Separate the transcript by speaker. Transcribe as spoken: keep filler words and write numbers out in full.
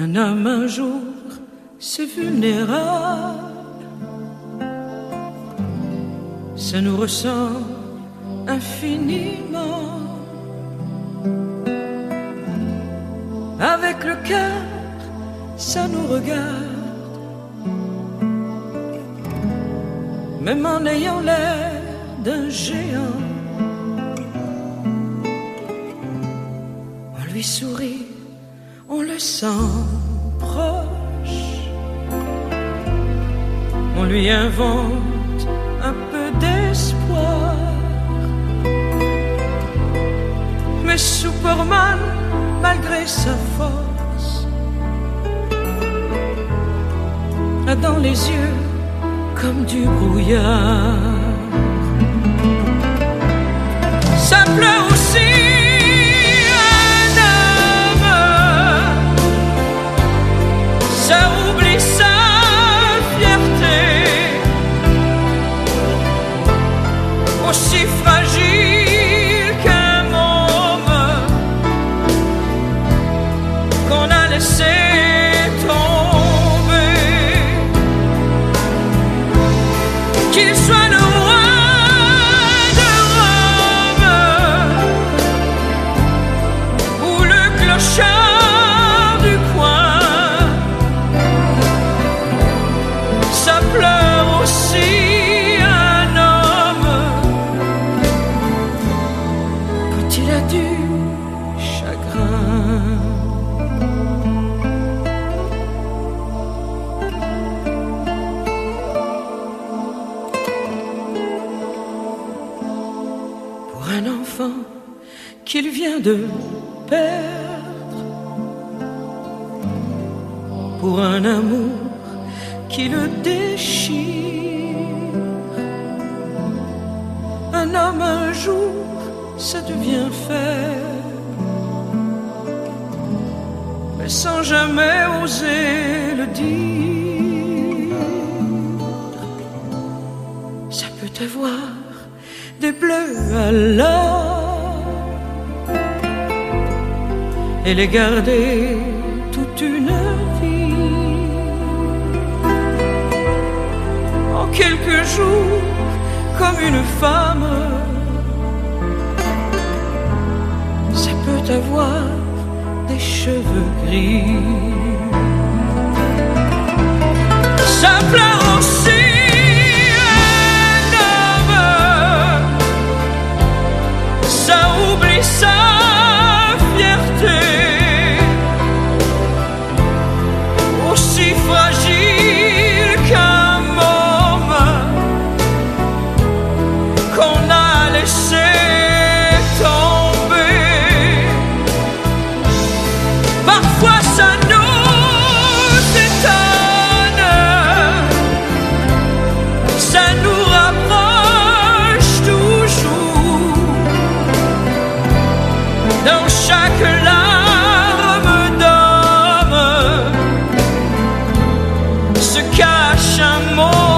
Speaker 1: Un homme un jour, c'est vulnérable. Ça nous ressemble infiniment. Avec le cœur, ça nous regarde. Même en ayant l'air d'un géant, on lui sourit, on le sent proche. On lui invente un peu d'espoir. Mais Superman, malgré sa force, a dans les yeux comme du brouillard. Ça pleure aussi un homme, ça oublie sa fierté, aussi fragile qu'un môme qu'on a laissé qu'il soit le roi de Rome ou le clochard du coin, ça pleure aussi un homme quand il a du chagrin. Un enfant qu'il vient de perdre, pour un amour qui le déchire. Un homme un jour, ça devient faible, mais sans jamais oser le dire. Ça peut avoir des bleus à l'or et les garder toute une vie. En quelques jours, comme une femme, ça peut avoir des cheveux gris. Ça pleure aussi sa fierté, aussi fragile qu'un môme qu'on a laissé tomber. Parfois ça nous étonne, ça nous rapproche toujours. Dans chaque larme d'homme se cache un mot.